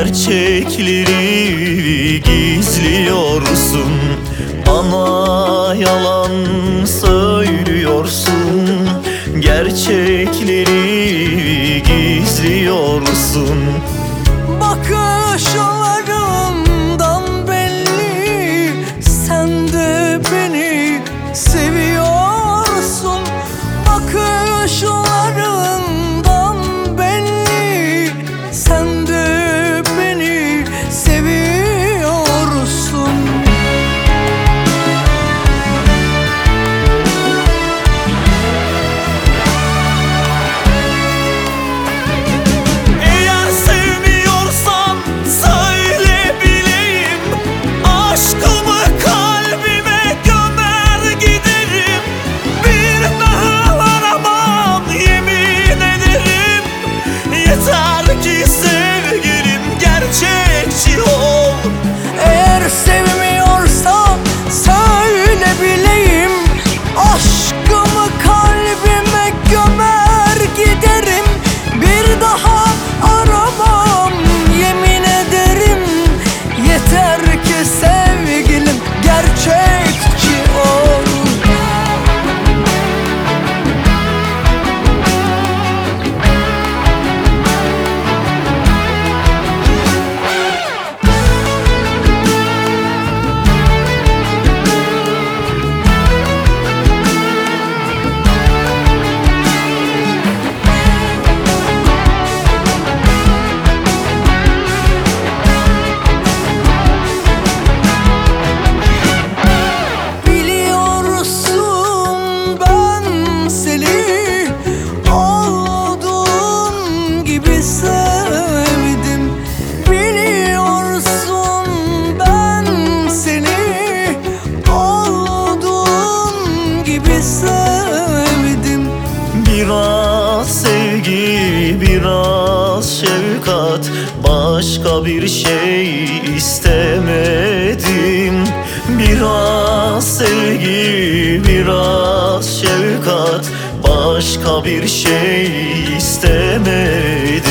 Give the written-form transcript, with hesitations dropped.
gerçekleri gizliyorsun. Bana yalan söylüyorsun, gerçekleri gizliyorsun. Bakışlarından belli, sen de beni seviyorsun. Bakışlarından belli, sen de beni seviyorsun. Eğer sevmiyorsan söyle bileyim, aşkımı kalbime gömer giderim. Bir daha aramam, yemin ederim. Yeter ki sevgilim gerçekçi ol. Eğer sevmiyorsan söyle bileyim, aşkımı kalbime gömer giderim. Bir daha aramam, yemin ederim. Yeter ki sevgilim gerçekçi ol. Biliyorsun ben seni olduğun gibi sevdim. Biliyorsun ben seni olduğun gibi sevdim. Biraz sevgi, biraz şefkat, başka bir şey istemedim. Biraz sevgi, biraz şefkat, başka bir şey istemedim.